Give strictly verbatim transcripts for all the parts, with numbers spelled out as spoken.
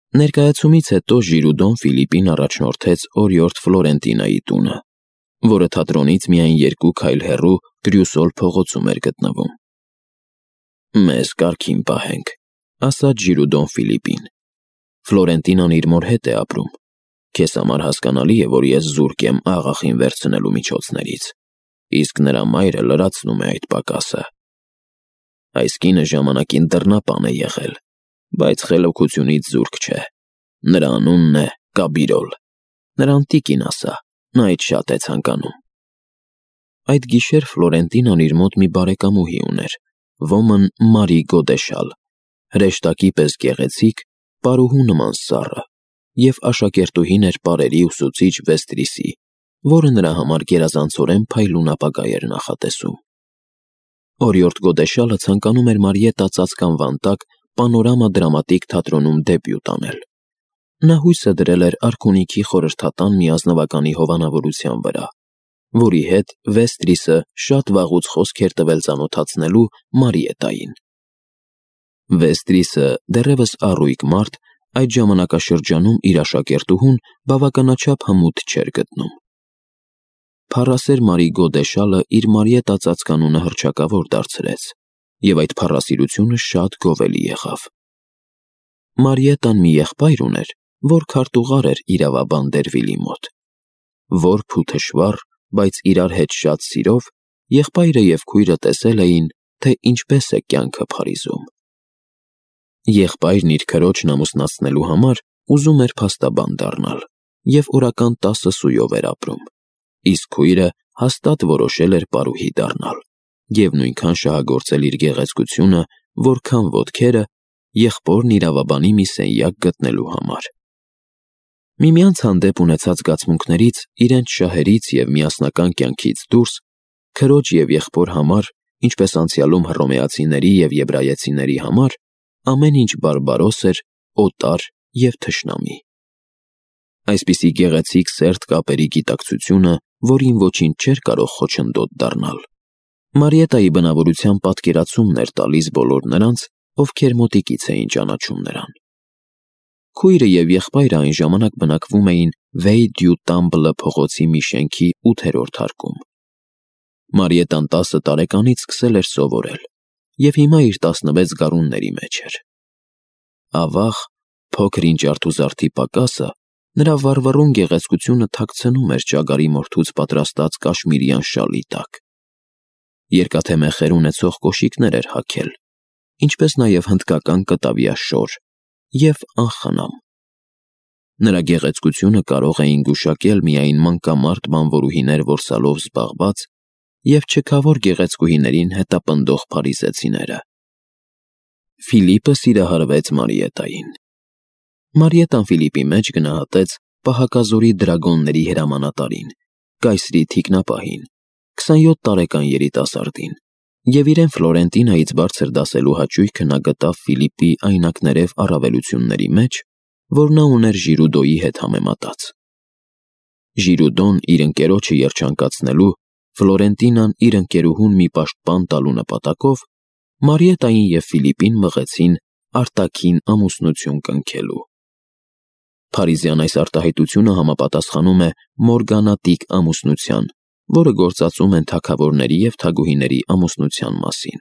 Ներկայացումից հետո Ժիրուդոն Ֆիլիպին առաջնորդեց օրիորդ Ֆլորենտինայի տունը, որը թատրոնից միայն երկու քայլ հեռու Կրյուսոլ փողոցում էր գտնվում։ «Մեզ կարգին պահենք», ասաց Ժիրուդոն Ֆիլիպին։ «Ֆլորենտինան իր մոր հետ է ապրում։ Քեզ համար հասկանալի է, որ ես զուրկ եմ աղախին վերցնելու միջոցներից, իսկ նրա մայրը լրացնում է այդ պակասը։ Այս կինը ժամանակին դռնապան է եղել, բայց խելոքությունից զուրկ չէ։ Նրա անունն է Կաբիրոլ։ Նրան տիկին ասա, նա այդ շատ է ցանկանում»։ Այդ գիշեր Ֆլորենտինան իր մոտ մի բարեկամուհի ուներ, ոմն Մարի Գոդեշալ, հրեշտակի պես գեղեցիկ, պարուհու նման սառը, և աշակերտուհին էր պարերի ուսուցիչ Վեստրիսի, որը նրա համար գերազանցորեն փայլուն ապագա էր նախատեսում։ Օրիորդ Գոդեշալը ցանկանում էր Մարիետտա ծածկանվան տակ Պանորամա դրամատիկ թատրոնում դեբյուտ անել։ Նա հույսը դրել էր արքունիքի խորհրդատան մի ազնվականի հովանավորության վրա, որի հետ Վեստրիսը շատ վաղուց խոսք էր տվել ծանոթացնելու Մարիետտային։ Վեստրիսը, դեռևս առույգ մարդ, այդ ժամանակաշրջանում իր աշակերտուհուն բավականաչափ հմուտ չէր գտնում։ Փառասեր Մարի Գոդեշալը իր Մարիետտա ծածկանունը հռչակավոր դարձրեց, և այդ փառասիրությունը շատ գովելի եղավ։ Մարիետտան մի եղբայր ուներ, որ քարտուղար էր իրավաբան Դերվիլի մոտ։ Որբ ու թշվառ, բայց իրար հետ շատ սիրով, եղբայրը և քույրը տեսել էին, թե ինչպես է կյանքը փարիզում։ Եղբայրն իր քրոջն ամուսնացնելու համար ուզում էր փաստաբան դառնալ և օրական տասը սույով էր ապրում, իսկ քույրը հաստատ որոշել էր պարուհի դառնալ և նույնքան շահագործել իր գեղեցկությունը, որքան ոտքերը, եղբորն իրավաբանի մի սենյակ գտնելու համար։ Միմյանց հանդեպ ունեցած զգացմունքներից, իրենց շահերից և միասնական կյանքից դուրս, քրոջ և եղբոր համար, ինչպես անցյալում հռոմեացիների և եբրայեցիների համար, ամեն ինչ բարբարոս էր, օտար և թշնամի։ Այսպիսի գեղեցիկ սերտ կապերի գիտակցությունը, որին ոչինչ չէր կարող խոչընդոտ դառնալ, Մարիետտայի բնավորության պատկերացումն էր տալիս բոլոր նրանց, ովքեր մոտիկից էին ճանաչում նրան։ Քույրը և եղբայրը այն ժամանակ բնակվում էին Վեյ դյու Տամբլը փողոցի մի շենքի ութերորդ հարկում։ Մարիետտան տասը տարեկանից սկսել էր սովորել և հիմա իր տասնվեց գարունների մեջ էր։ Ավաղ, փոքր-ինչ արթուզարդի պակասը նրա վառվռուն գեղեցկությունը թաքցնում էր ճագարի մորթուց պատրաստած կաշմիրյան շալի տակ։ Երկաթե մեխեր ունեցող կոշիկներ էր հագել, ինչպես նաև հնդկական կտավիա շոր և անխնամ։ Նրա գեղեցկությունը կարող էին գուշակել միայն մանկամարդ բանվորուհիներ որսալով զբաղված և չքավոր գեղեցկուհիներին հետապնդող փարիզեցիները։ Ֆիլիպը սիրահարվեց Մարիետտային։ Մարիետտան Ֆիլիպի մեջ գնահատեց պահակազորի դրագոնների հրամանատարին, կայսրի թիկնապահին, քսանյոթ տարեկան երիտասարդին, և իրեն Ֆլորենտինայից բարձր դասելու հաճույքը նա գտավ Ֆիլիպի այնակներև առավելությունների մեջ, որ նա ուներ Ժիրուդոյի հետ համեմատած։ Ժիրուդոն իր ընկերոջը երջանկացնելու, Ֆլորենտինան իր ընկերուհուն մի պաշտպան տալու նպատակով Մարիետտային և Ֆիլիպին մղեցին արտաքին ամուսնություն կնքելու։ Փարիզյան այս արտահայտությունը համապատասխանում է մորգանատիկ ամուսնության, որը գործածում են թագավորների և թագուհիների ամուսնության մասին։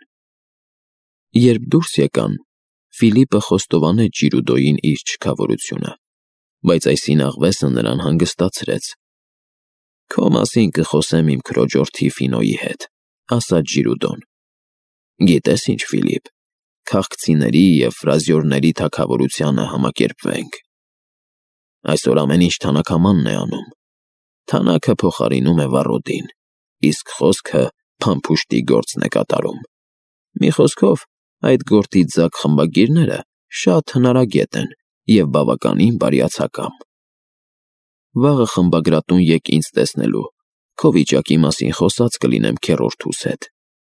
Երբ դուրս եկան, Ֆիլիպը խոստովանեց Ժիրուդոյին իր չքավորությունը, բայց այս ինաղվեսը նրան հանգստացրեց։ «Քո մասին կխոսեմ իմ քրոջորդի Ֆինոյի հետ», ասաց Ժիրուդոն։ «Գիտես ինչ, Ֆիլիպ, քաղցիների և ֆրազյորների թագավորությանը համակերպվենք։ Այսօր ամեն ինչ թանաքամանն է անում։ Թանաքը փոխարինում է վառոդին, իսկ խոսքը փամփուշտի գործն է կատարում։ Մի խոսքով, այդ գործի ձագ խմբագիրները շատ հնարագետ են և բավականին բարյացակամ։ Վաղը խմբագրատուն եկ ինձ տեսնելու, քո վիճակի մասին խոսած կլինեմ քեռորդուս հետ։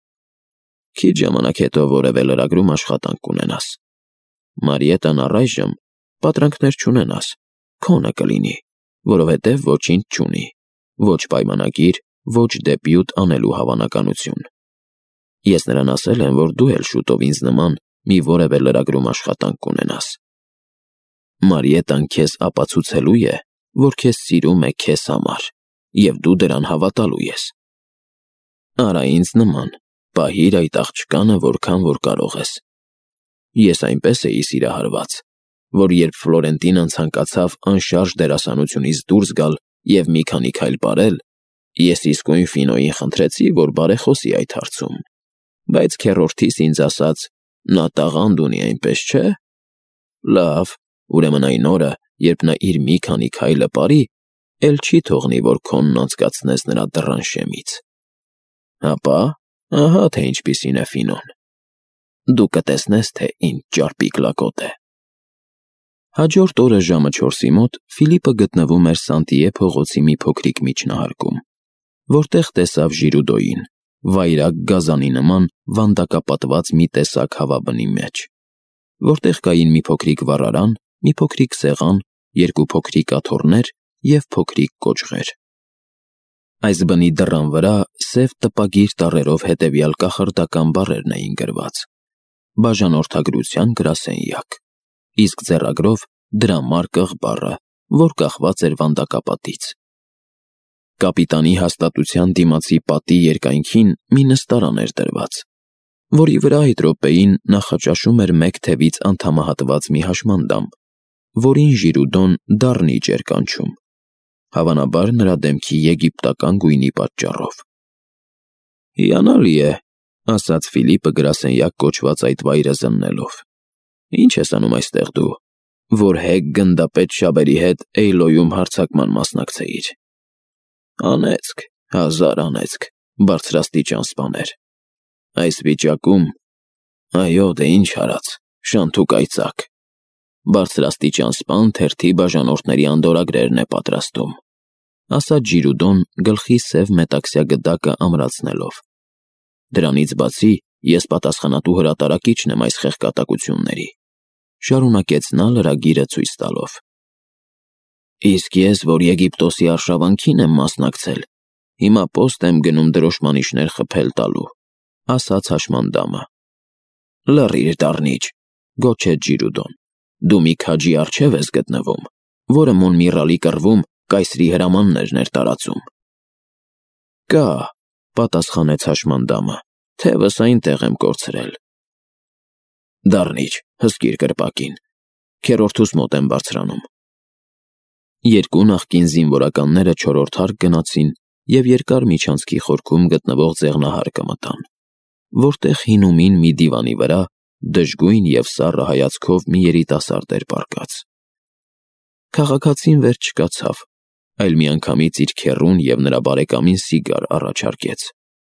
Քիչ ժամանակ հետո որևէ լրագրում աշխատանք կունենաս։ Մարիետտան առայժմ պատրանքներ չունենաս, քոնը կլինի, որովհետև ոչինչ չունի, ոչ պայմանագիր, ոչ դեբյուտ անելու հավանականություն։ Ես նրան ասել եմ, որ դու էլ շուտով ինձ նման մի որևէ լրագրում աշխատանք կունենաս։ Մարիետան քեզ ապացուցելու է, որ քեզ սիրում է քեզ համար, և դու դրան հավատալու ես։ Արա ինձ նման, պահիր այդ աղջկանը որքան որ կարող ես։ Ես այնպես էի սիրահարված, որ երբ Ֆլորենտինան ցանկացավ անշարժ դերասանությունից դուրս գալ և մի քանի քայլ ապրել, ես իսկույն Ֆինոյին խնդրեցի, որ բարեխոսի այդ հարցում, բայց քեռորդիս ինձ ասաց. «Նա տաղանդ ունի, այնպես չէ՞։ Լավ, ուրեմն այն օրը, երբ նա իր մի քանի քայլը ապրի, էլ չի թողնի, որ քոնն անցկացնես նրա դռան շեմից»։ Հապա, ահա թե ինչպիսին է Ֆինոն։ Դու կտեսնես, թե ինչ ճարպիկ լակոտ է։ Հաջորդ օրը ժամը չորսի մոտ Ֆիլիպը գտնվում էր Սանտիե փողոցի մի փոքրիկ միջնահարկում, որտեղ տեսավ Ժիրուդոյին, վայրագ գազանի նման վանդակապատված մի տեսակ հավաբնի մեջ, որտեղ կային մի փոքրիկ վառարան, մի փոքրիկ սեղան, երկու փոքրիկ աթոռներ և փոքրիկ կոճղեր։ Այս բնի դռան վրա սև տպագիր տառերով հետևյալ կախարդական բառերն էին գրված. «Բաժանորդագրության գրասենյակ», իսկ ձեռագրով «Դրամարկղ» բառը, որ կախված էր վանդակապատից։ Կապիտանի հաստատության դիմացի պատի երկայնքին մի նստարան էր դրված, որի վրա այդ րոպեին նախաճաշում էր մեկ թևից անդամահատված մի հաշմանդամ, որին Ժիրուդոն դառնիճ էր կանչում, հավանաբար նրա դեմքի եգիպտական գույնի պատճառով։ «Հիանալի է», ասաց Ֆիլիպը գրասենյակ կոչված այդ վայրը զննելով։ «Ինչ ես անում այստեղ դու, որ հեգ գնդապետ շաբերի հետ Էյլոյում հարձակման մասնակցեիր»։ «Անեծք, հազար անեծք, բարձրաստիճան սպաներ։ Այս վիճակում, այո, դե ինչ արած, շանթու կայծակ։ Բարձրաստիճան սպան թերթի բաժանորդների անդորրագրերն է պատրաստում», ասաց Ժիրուդոն գլխի սև մետաքսյա գդակը ամրացնելով։ «Դրանից բացի ես պատասխանատու հրատարակիչն եմ այս խեղճատակությունների», շարունակեց նա լրագիրը ցույց տալով։ «Իսկ ես, որ Եգիպտոսի արշավանքին եմ մասնակցել, հիմա պոստ եմ գնում դրոշմանիշներ խփել տալու», ասաց հաշմանդամը։ «Լռիր, դառնիճ», գոչեց Ժիրուդոն։ «Դու մի քաջի առջև ես գտնվում, որը Մոնմիրալի կռվում կայսրի հրամաններն էր տարածում»։ «Կա», պատասխանեց հաշմանդամը, «թևս այնտեղ եմ կորցրել»։ «Դառնիճ, հսկիր կրպակին, քեռորդուս մոտ եմ բարձրանում»։ Երկու նախկին զինվորականները չորրորդ հարկ գնացին և երկար միջանցքի խորքում գտնվող ձեղնահարկը մտան, որտեղ հինումին մի դիվանի վրա դժգույն և սառը հայացքով մի երիտասարդ էր պառկած։ Քաղաքացին վերջ չկացավ, այլ միանգամից իր քեռուն և նրա բարեկամին սիգար առաջարկեց։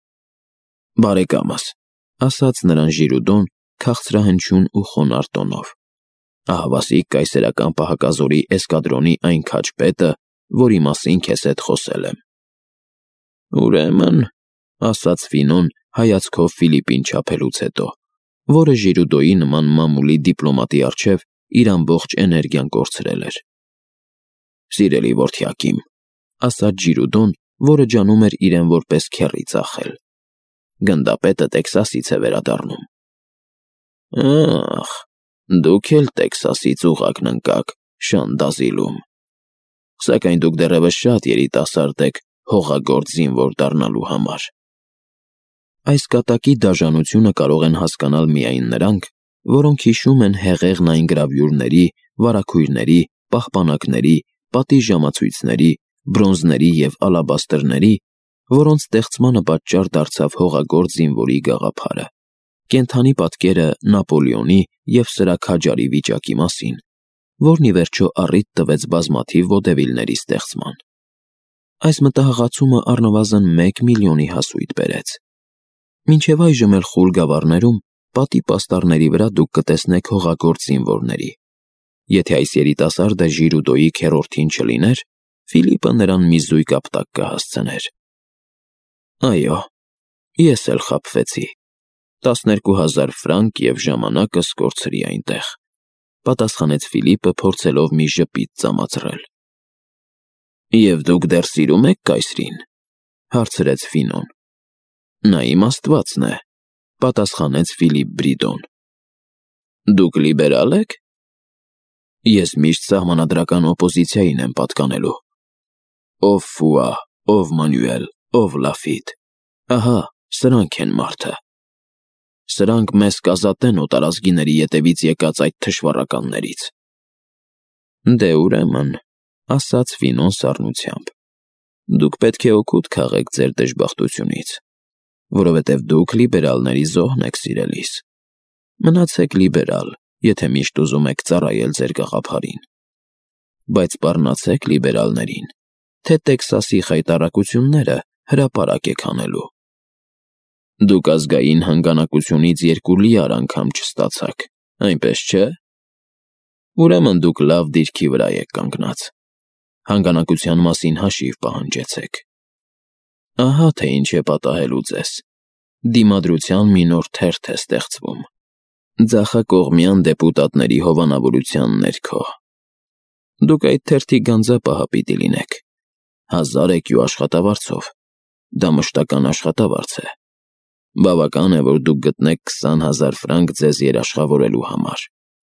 «Բարեկամս», ասաց նրան Ժիրուդոն քաղցրահնչյուն ու խոնարհ տոնով, «ահավասիկ կայսերական պահակազորի էսկադրոնի այն քաջ պետը, որի մասին քեզ հետ խոսել եմ»։ «Ուրեմն», ասաց Ֆինոն հայացքով Ֆիլիպին չափելուց հետո, որը Ժիրուդոյի նման մամուլի դիպլոմատի առջև իր ամբողջ էներգիան կորցրել էր։ «Սիրելի որդյակիմ», ասաց Ժիրուդոն, որը ջանում էր իրեն որպես քեռի ծախել, «գնդապետը Տեքսասից է վերադառնում»։ «Ա՜խ, դուք էլ Տեքսասից ուղղակն ընկաք, Շանդազիլում։ Սակայն դուք դեռևս շատ երիտասարդ եք հողագործ զինվոր դառնալու համար»։ Այս կատակի դաժանությունը կարող են հասկանալ միայն նրանք, որոնք հիշում են հեղեղն այն գրավյուրների, վարագույրների, պահպանակների, պատի ժամացույցների, բրոնզների և ալաբաստրների, որոնց ստեղծմանը պատճառ դարձավ հողագործ զինվորի գաղափարը, կենդանի պատկերը Նապոլեոնի և սրա քաջարի վիճակի մասին, որն ի վերջո առիթ տվեց բազմաթիվ վոդևիլների ստեղծման։ Այս մտահղացումը առնվազն մեկ միլիոնի հասույթ բերեց։ Մինչև այժմ էլ խուլ գավառներում պատի պաստառների վրա դուք կտեսնեք հողագործ զինվորների։ Եթե այս երիտասարդը Ժիրուդոյի քեռորդին չլիներ, Ֆիլիպը նրան մի զույգ ապտակ կհասցներ։ «Այո, ես էլ խաբվեցի, տասներկու հազար ֆրանկ և ժամանակս կորցրի այնտեղ», պատասխանեց Ֆիլիպը, փորձելով մի ժպիտ ծամացրել։ «Եվ դուք դեռ սիրում եք կայսրին», հարցրեց Ֆինոն։ «Նա իմ աստվածն է», պատասխանեց Ֆիլիպ Բրիդոն։ «Դուք լիբերալ եք»։ Ես միշտ սահմանադրական օպոզիցիային եմ պատկանելու։ Ով Ֆուա, ով Մանյուել, ով Լաֆիտ, ահա, սրանք են մարդը։ Սրանք մեզ կազատեն օտարազգիների ետևից եկած այդ թշվառականներից։ Դե ուրեմն, ասաց Ֆինոն սառնությամբ, դուք պետք է օգուտ քաղեք ձեր դժբախտությունից, որովհետև դուք լիբերալների զոհն եք սիրելիս։ Մնացեք լիբերալ, եթե միշտ ուզում եք ծառայել ձեր գաղափարին։ Բայց սպառնացեք լիբերալներին, թե Տեքսասի խայտառակությունները հրապարակ եք անելու։ Դուք ազգային հանգանակությունից երկու լիար անգամ չստացաք, այնպես չէ։ Ուրեմն դուք լավ դիրքի վրա եք կանգնած։ Հանգանակության մասին հաշիվ պահանջեցեք։ Ահա թե ինչ է պատահելու ձեզ։ Դիմադրության մի նոր թերթ է ստեղծվում։ Ձախակողմյան դեպուտատների հովանավորության ներքո։ Դուք այդ թերթի գանձապահը պիտի լինեք։ Հազար եք ու աշխատավարձով։ Դա մշտական աշխատավարձ է։ Բավական է, որ դուք գտնեք քսան հազար ֆրանկ ձեզ երաշխավորելու համար։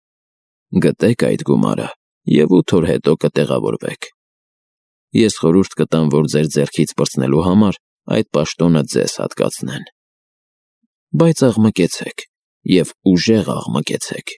Գտեք այդ գումարը և ութ օր հետո կտեղավորվեք։ Ես խորհուրդ կտամ, որ ձեր ձեռքից պրծնելու համար այդ պաշտոնը ձեզ հատկացնեն։ Բայց աղմկեցեք և ուժեղ աղմկեցեք։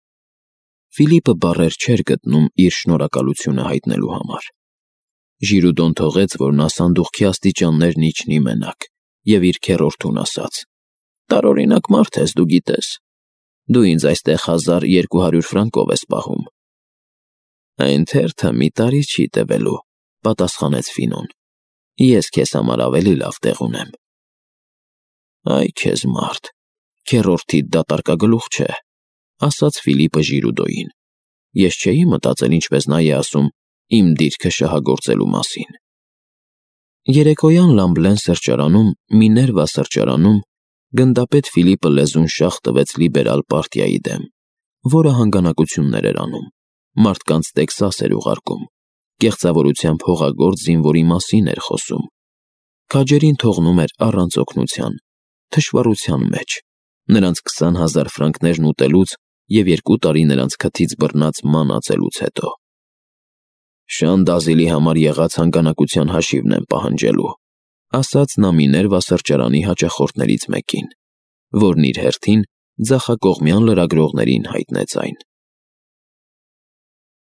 Ֆիլիպը բառեր չէր գտնում իր շնորհակալությունը հայտնելու համար։ Ժիրուդոն թողեց, որ նա սանդուղքի աստիճաններն իջնի մենակ և իր քեռորդուն ասաց. «Տարօրինակ մարդ ես, դու գիտես։ Դու ինձ այստեղ հազար երկու հարյուր ֆրանկով ես պահում»։ Այն թերթը մի տարի չի տևելու, պատասխանեց Ֆինոն։ Ես քեզ համար ավելի լավ տեղ ունեմ։ Այ քեզ մարդ, քեռորդիդ դատարկագլուխ չէ, ասաց Ֆիլիպը Ժիրուդոյին։ Ես չէի մտածել, ինչպես նա է ասում, իմ դիրքը շահագործելու մասին։ Երեկոյան Լամբլեն սրճարանում, Միներվա սրճարանում, գնդապետ Ֆիլիպը լեզուն շաղ տվեց լիբերալ պարտիայի դեմ, որը հանգանակություններ էր անում, մարդկանց Տեքսաս էր ուղարկում, կեղծավորությամբ հողագործ զինվորի մասին էր խոսում, քաջերին թողնում էր առանց օգնության, թշվառության մեջ, նրանց քսան հազար ֆրանկներն ուտելուց և երկու տարի նրանց քթից բռնած ման ածելուց հետո։ Շան Դազիլի համար եղած հանգանակության հաշիվն եմ պահանջելու, ասաց նա Միներվա սրճարանի հաճախորդներից մեկին, որն իր հերթին ձախակողմյան լրագրողներին հայտնեց այն։